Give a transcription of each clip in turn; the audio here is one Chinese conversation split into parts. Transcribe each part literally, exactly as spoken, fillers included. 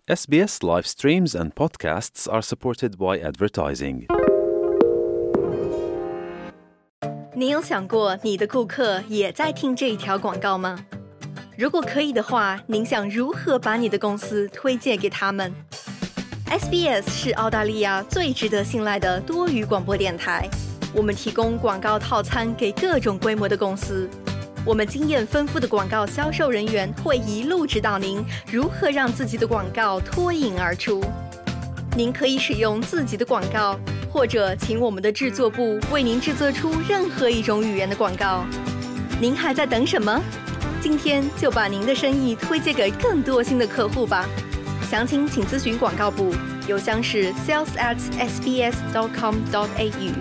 S B S live streams and podcasts are supported by advertising. 你有想过你的顾客也在听这一条广告吗？如果可以的话，您想如何把你的公司推荐给他们？ S B S 是澳大利亚最值得信赖的多语广播电台，我们提供广告套餐给各种规模的公司。我们经验丰富的广告销售人员会一路指导您如何让自己的广告脱颖而出。您可以使用自己的广告，或者请我们的制作部为您制作出任何一种语言的广告。您还在等什么？今天就把您的生意推荐给更多新的客户吧。详情请咨询广告部，邮箱是 sales at s b s dot com dot a u。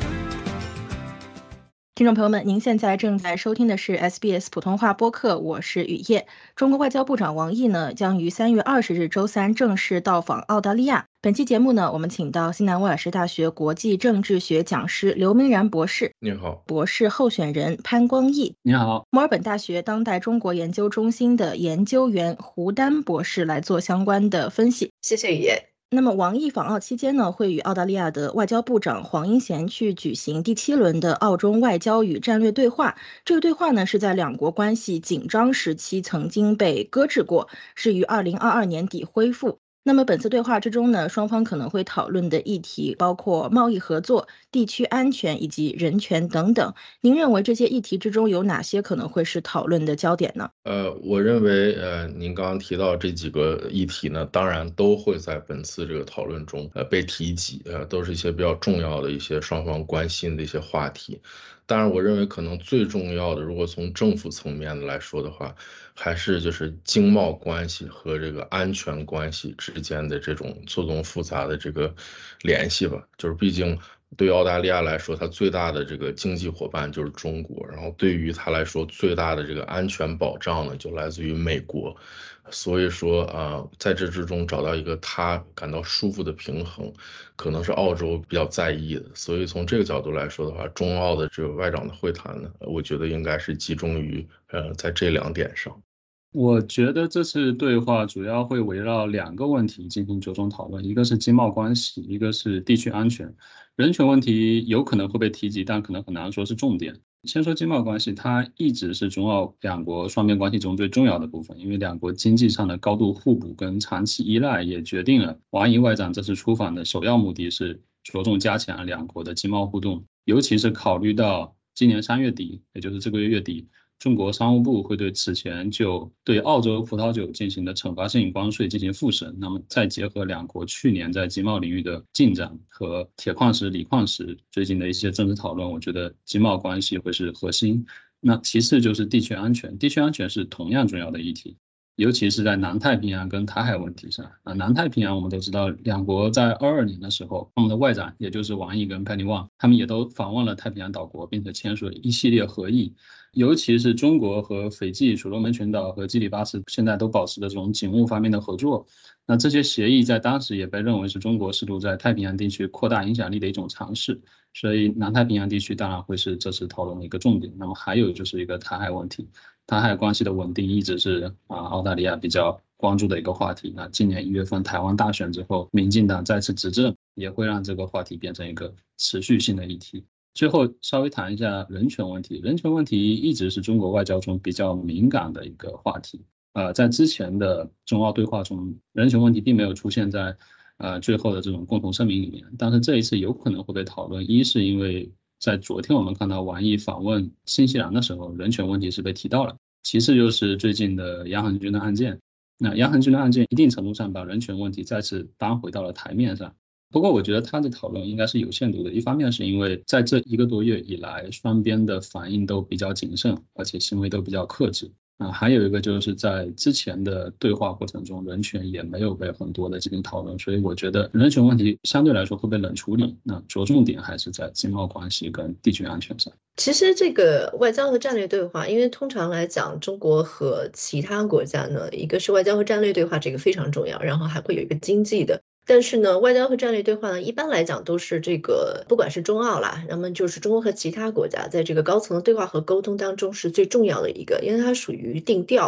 听众朋友们，您现在正在收听的是 S B S 普通话播客，我是雨夜。中国外交部长王毅呢，将于三月二十日周三正式到访澳大利亚。本期节目呢，我们请到西南威尔士大学国际政治学讲师刘明然博士， 你好； 博士候选人潘光义， 你好； 墨尔本大学当代中国研究中心的研究员胡丹博士来做相关的分析。 谢谢雨夜。 那么王毅访澳期间呢，会与澳大利亚的外交部长黄英贤去举行第七轮的澳中外交与战略对话。这个对话呢，是在两国关系紧张时期曾经被搁置过，是于二零二二年底恢复。那么本次对话之中呢，双方可能会讨论的议题包括贸易合作、地区安全以及人权等等。您认为这些议题之中有哪些可能会是讨论的焦点呢？ 呃，我认为呃，您刚刚提到这几个议题呢，当然都会在本次这个讨论中呃被提及，呃，都是一些比较重要的一些双方关心的一些话题。当然，我认为可能最重要的，如果从政府层面来说的话，还是就是经贸关系和这个安全关系之间的这种错综复杂的这个联系吧。就是毕竟对于澳大利亚来说，它最大的这个经济伙伴就是中国，然后对于它来说最大的这个安全保障呢，就来自于美国。所以说啊、呃，在这之中找到一个他感到舒服的平衡，可能是澳洲比较在意的。所以从这个角度来说的话，中澳的这个外长的会谈呢，我觉得应该是集中于呃在这两点上。 我觉得这次对话主要会围绕两个问题进行着重讨论，一个是经贸关系，一个是地区安全。人权问题有可能会被提及，但可能很难说是重点。先说经贸关系，它一直是中澳两国双边关系中最重要的部分，因为两国经济上的高度互补跟长期依赖也决定了王毅外长这次出访的首要目的是着重加强两国的经贸互动，尤其是考虑到今年三月底，也就是这个月月底，中国商务部会对此前就对澳洲葡萄酒进行的惩罚性关税进行复审，那么再结合两国去年在经贸领域的进展和铁矿石、锂矿石最近的一些政治讨论，我觉得经贸关系会是核心。那其次就是地区安全，地区安全是同样重要的议题，尤其是在南太平洋跟台海问题上。啊，南太平洋我们都知道，两国在二二年的时候，他们的外长也就是王毅跟 Penny Wong， 他们也都访问了太平洋岛国，并且签署了一系列合议。尤其是中国和斐济、所罗门群岛和基里巴斯现在都保持着这种警务方面的合作。那这些协议在当时也被认为是中国试图在太平洋地区扩大影响力的一种尝试，所以南太平洋地区当然会是这次讨论的一个重点。那么还有就是一个台海问题，台海关系的稳定一直是啊澳大利亚比较关注的一个话题。那今年一月份台湾大选之后，民进党再次执政，也会让这个话题变成一个持续性的议题。最后稍微谈一下人权问题，人权问题一直是中国外交中比较敏感的一个话题。呃，在之前的中澳对话中，人权问题并没有出现在呃最后的这种共同声明里面，但是这一次有可能会被讨论。一是因为在昨天我们看到王毅访问新西兰的时候，人权问题是被提到了。其次就是最近的杨恒军的案件，那杨恒军的案件一定程度上把人权问题再次搬回到了台面上。不过我觉得他的讨论应该是有限度的，一方面是因为在这一个多月以来，双边的反应都比较谨慎，而且行为都比较克制。啊，还有一个就是在之前的对话过程中，人权也没有被很多的进行讨论，所以我觉得人权问题相对来说会被冷处理。那着重点还是在经贸关系跟地区安全上。 其实这个外交和战略对话，因为通常来讲，中国和其他国家呢，一个是外交和战略对话，这个非常重要，然后还会有一个经济的。但是呢，外交和战略对话呢，一般来讲都是这个，不管是中澳啦，那么就是中国和其他国家在这个高层的对话和沟通当中是最重要的一个，因为它属于定调的。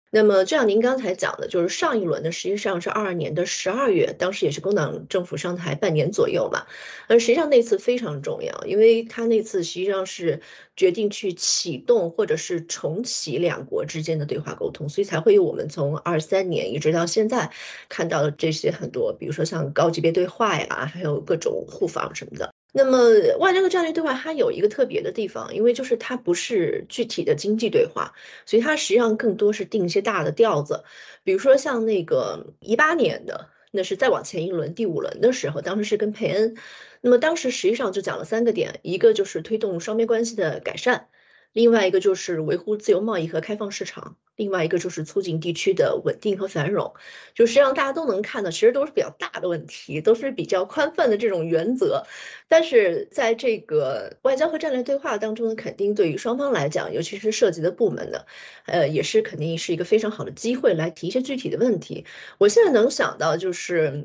那么就像您刚才讲的，就是上一轮呢，实际上是二二年的十二月，当时也是工党政府上台半年左右嘛。呃，实际上那次非常重要，因为他那次实际上是决定去启动或者是重启两国之间的对话沟通，所以才会有我们从二三年一直到现在看到的这些很多，比如说像高级别对话呀，还有各种互访什么的。那么外交和战略对话它有一个特别的地方，因为就是它不是具体的经济对话，所以它实际上更多是定一些大的调子，比如说像那个一八年的，那是再往前一轮第五轮的时候，当时是跟佩恩，那么当时实际上就讲了三个点，一个就是推动双边关系的改善，另外一个就是维护自由贸易和开放市场，另外一个就是促进地区的稳定和繁荣。就实际上大家都能看到，其实都是比较大的问题，都是比较宽泛的这种原则。但是在这个外交和战略对话当中呢，肯定对于双方来讲，尤其是涉及的部门呢，呃，也是肯定是一个非常好的机会来提一些具体的问题。我现在能想到就是，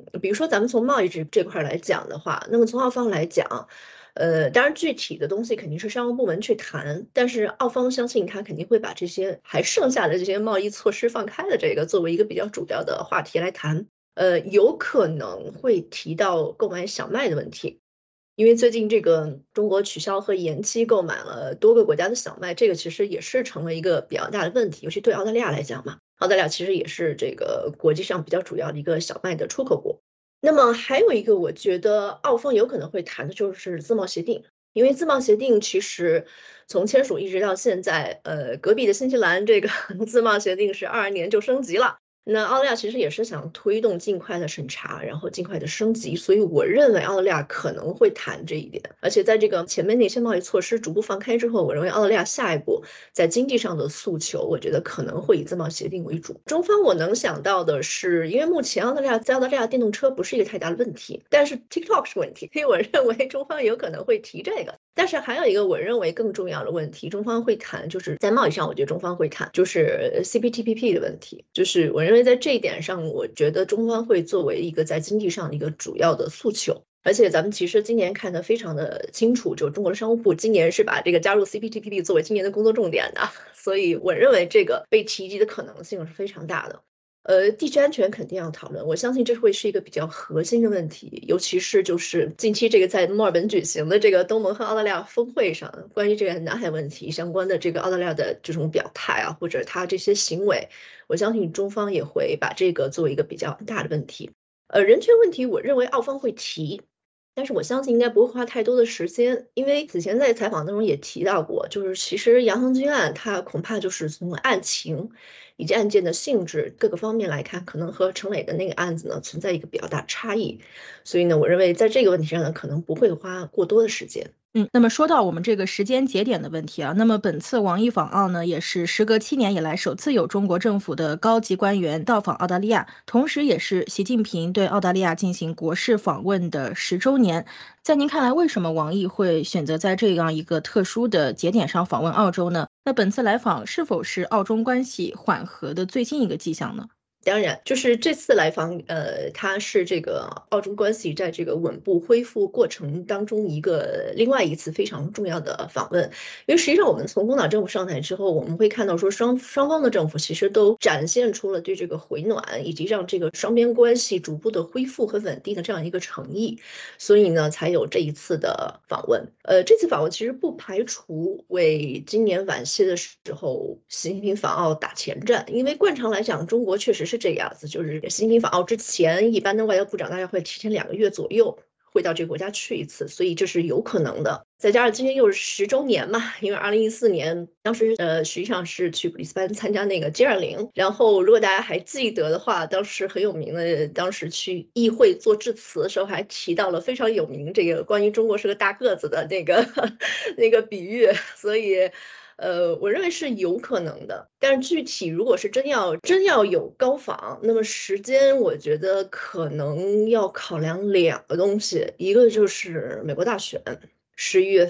比如说咱们从贸易这这块来讲的话，那么从澳方来讲。呃，当然具体的东西肯定是商务部门去谈，但是澳方相信他肯定会把这些还剩下的这些贸易措施放开的这个作为一个比较主要的话题来谈。呃，有可能会提到购买小麦的问题，因为最近这个中国取消和延期购买了多个国家的小麦，这个其实也是成了一个比较大的问题，尤其对澳大利亚来讲嘛，澳大利亚其实也是这个国际上比较主要的一个小麦的出口国。那么还有一个，我觉得澳方有可能会谈的就是自贸协定，因为自贸协定其实从签署一直到现在，呃，隔壁的新西兰这个自贸协定是二二年就升级了。那澳大利亚其实也是想推动尽快的审查，然后尽快的升级，所以我认为澳大利亚可能会谈这一点。而且在这个前面那些贸易措施逐步放开之后，我认为澳大利亚下一步在经济上的诉求，我觉得可能会以自贸协定为主。中方我能想到的是，因为目前澳大利亚在澳大利亚电动车不是一个太大的问题，但是 TikTok 是问题，所以我认为中方有可能会提这个。但是还有一个我认为更重要的问题，中方会谈，就是在贸易上，我觉得中方会谈，就是 C P T P P 的问题。就是我认为在这一点上，我觉得中方会作为一个在经济上的一个主要的诉求。而且咱们其实今年看得非常的清楚，就中国的商务部今年是把这个加入 C P T P P 作为今年的工作重点的，所以我认为这个被提及的可能性是非常大的。呃，地区安全肯定要讨论，我相信这会是一个比较核心的问题，尤其是就是近期这个在墨尔本举行的这个东盟和澳大利亚峰会上，关于这个南海问题相关的这个澳大利亚的这种表态啊，或者他这些行为，我相信中方也会把这个作为一个比较大的问题。呃，人权问题，我认为澳方会提。但是我相信应该不会花太多的时间，因为此前在采访当中也提到过，就是其实杨恒军案它恐怕就是从案情以及案件的性质各个方面来看，可能和程磊的那个案子呢存在一个比较大差异，所以呢，我认为在这个问题上呢，可能不会花过多的时间。 嗯，那么说到我们这个时间节点的问题啊，那么本次王毅访澳呢，也是时隔七年以来首次有中国政府的高级官员到访澳大利亚，同时也是习近平对澳大利亚进行国事访问的十周年。在您看来，为什么王毅会选择在这样一个特殊的节点上访问澳洲呢？那本次来访是否是澳中关系缓和的最近一个迹象呢？ 当然，就是这次来访，呃，它是这个澳中关系在这个稳步恢复过程当中一个另外一次非常重要的访问。因为实际上，我们从工党政府上台之后，我们会看到说双双方的政府其实都展现出了对这个回暖以及让这个双边关系逐步的恢复和稳定的这样一个诚意，所以呢，才有这一次的访问。呃，这次访问其实不排除为今年晚些的时候习近平访澳打前站，因为惯常来讲，中国确实是这个样子，就是习近平访澳之前，一般的外交部长大概会提前两个月左右会到这个国家去一次，所以这是有可能的。再加上今年又是十周年嘛，因为二零一四年当时呃实际上是去布里斯班参加那个 G 二零，然后如果大家还记得的话，当时很有名的，当时去议会做致辞的时候还提到了非常有名这个关于中国是个大个子的那个那个比喻，所以。呃，我认为是有可能的，但是具体如果是真要真要有高访，那么时间我觉得可能要考量两个东西，一个就是美国大选，十一月份，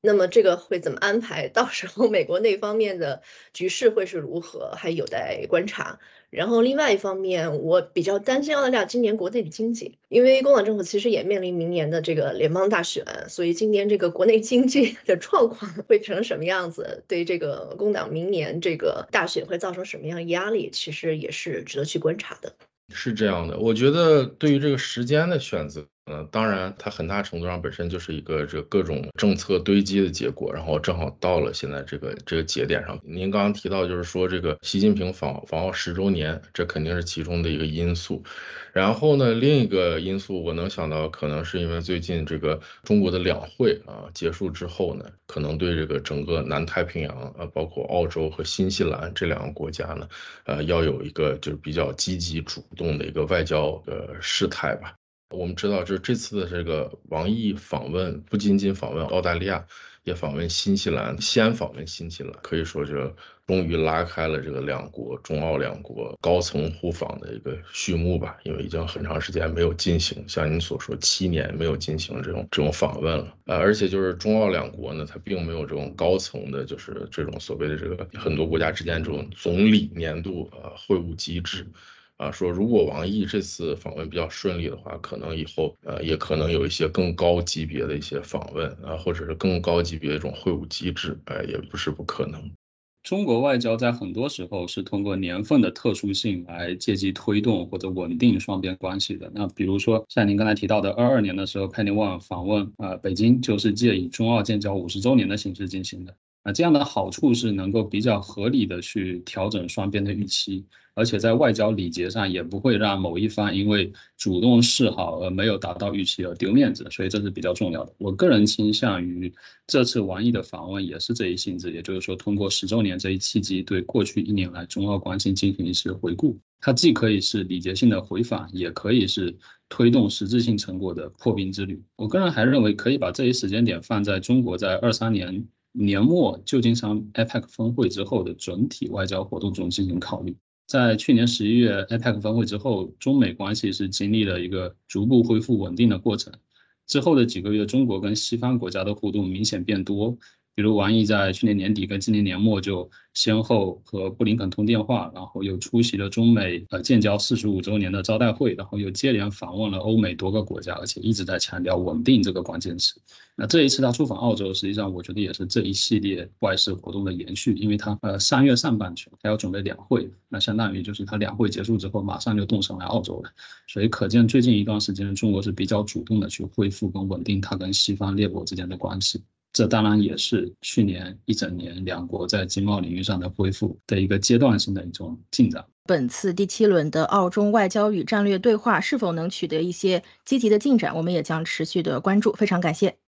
那么这个会怎么安排？到时候美国那方面的局势会是如何，还有待观察。然后另外一方面，我比较担心澳大利亚今年国内的经济，因为工党政府其实也面临明年的这个联邦大选，所以今年这个国内经济的状况会成什么样子，对这个工党明年这个大选会造成什么样的压力，其实也是值得去观察的。 是这样的，我觉得对于这个时间的选择，呃，当然它很大程度上本身就是一个这各种政策堆积的结果，然后正好到了现在这个这个节点上。您刚刚提到就是说这个习近平访访澳十周年，这肯定是其中的一个因素。然后呢，另一个因素我能想到，可能是因为最近这个中国的两会啊结束之后呢，可能对这个整个南太平洋啊，包括澳洲和新西兰这两个国家呢，呃，要有一个就是比较积极主动的一个外交呃事态吧。我们知道，就是这次的这个王毅访问，不仅仅访问澳大利亚，也访问新西兰，先访问新西兰，可以说这终于拉开了这个两国中澳两国高层互访的一个序幕吧。因为已经很长时间没有进行，像您所说七年没有进行这种这种访问了，呃，而且就是中澳两国呢，它并没有这种高层的，就是这种所谓的这个很多国家之间这种总理年度呃会晤机制。啊，说如果王毅这次访问比较顺利的话，可能以后呃也可能有一些更高级别的一些访问啊，或者是更高级别的这种会晤机制，哎、呃，也不是不可能。 中国外交在很多时候是通过年份的特殊性来借机推动或者稳定双边关系的。那比如说像您刚才提到的二二年的时候，Penny Wong访问呃北京，就是借以中澳建交五十周年的形式进行的。啊，这样的好处是能够比较合理的去调整双边的预期，而且在外交礼节上也不会让某一方因为主动示好而没有达到预期而丢面子，所以这是比较重要的。我个人倾向于这次王毅的访问也是这一性质，也就是说通过十周年这一契机，对过去一年来中澳关系进行一些回顾。它既可以是礼节性的回访，也可以是推动实质性成果的破冰之旅。我个人还认为可以把这一时间点放在中国在二三年年末旧金山 A P E C 峰会之后的整体外交活动中进行考虑。在去年十一月 A P E C 峰会之后，中美关系是经历了一个逐步恢复稳定的过程。之后的几个月，中国跟西方国家的互动明显变多，比如王毅在去年年底跟今年年末就先后和布林肯通电话，然后又出席了中美呃建交四十五周年的招待会，然后又接连访问了欧美多个国家，而且一直在强调稳定这个关键词。那这一次他出访澳洲，实际上我觉得也是这一系列外事活动的延续，因为他呃三月上半旬他要准备两会，那相当于就是他两会结束之后马上就动身来澳洲了，所以可见最近一段时间中国是比较主动的去恢复跟稳定他跟西方列国之间的关系。这当然也是去年一整年两国在经贸领域上的恢复的一个阶段性的一种进展。 本次第七轮的澳中外交与战略对话是否能取得一些积极的进展，我们也将持续的关注。非常感谢。